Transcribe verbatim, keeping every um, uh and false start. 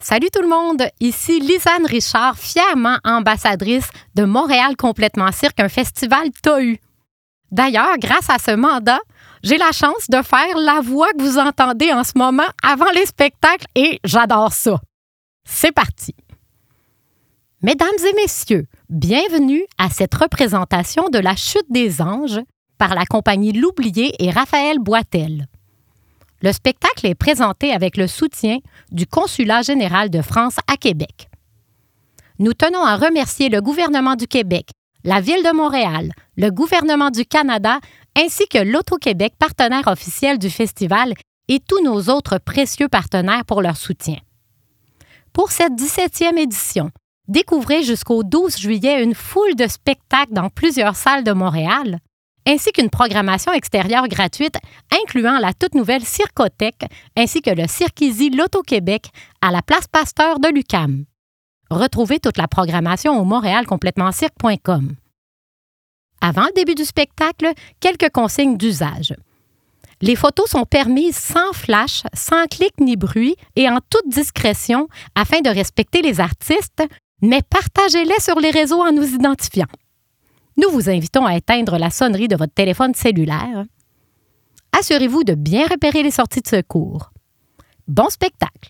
Salut tout le monde, ici Lisanne Richard, fièrement ambassadrice de Montréal Complètement Cirque, un festival T A U. D'ailleurs, grâce à ce mandat, j'ai la chance de faire la voix que vous entendez en ce moment avant les spectacles et j'adore ça. C'est parti! Mesdames et messieurs, bienvenue à cette représentation de La Chute des Anges par la compagnie L'Oublié et Raphaël Boitel. Le spectacle est présenté avec le soutien du Consulat général de France à Québec. Nous tenons à remercier le gouvernement du Québec, la Ville de Montréal, le gouvernement du Canada ainsi que l'Auto-Québec, partenaire officiel du festival, et tous nos autres précieux partenaires pour leur soutien. Pour cette dix-septième édition, découvrez jusqu'au douze juillet une foule de spectacles dans plusieurs salles de Montréal, ainsi qu'une programmation extérieure gratuite incluant la toute nouvelle Circothèque ainsi que le Cirque-Easy L'Auto-Québec à la place Pasteur de l'U Q A M. Retrouvez toute la programmation au montréal complètement cirque point com. Avant le début du spectacle, quelques consignes d'usage. Les photos sont permises sans flash, sans clic ni bruit et en toute discrétion afin de respecter les artistes, mais partagez-les sur les réseaux en nous identifiant. Nous vous invitons à éteindre la sonnerie de votre téléphone cellulaire. Assurez-vous de bien repérer les sorties de secours. Bon spectacle!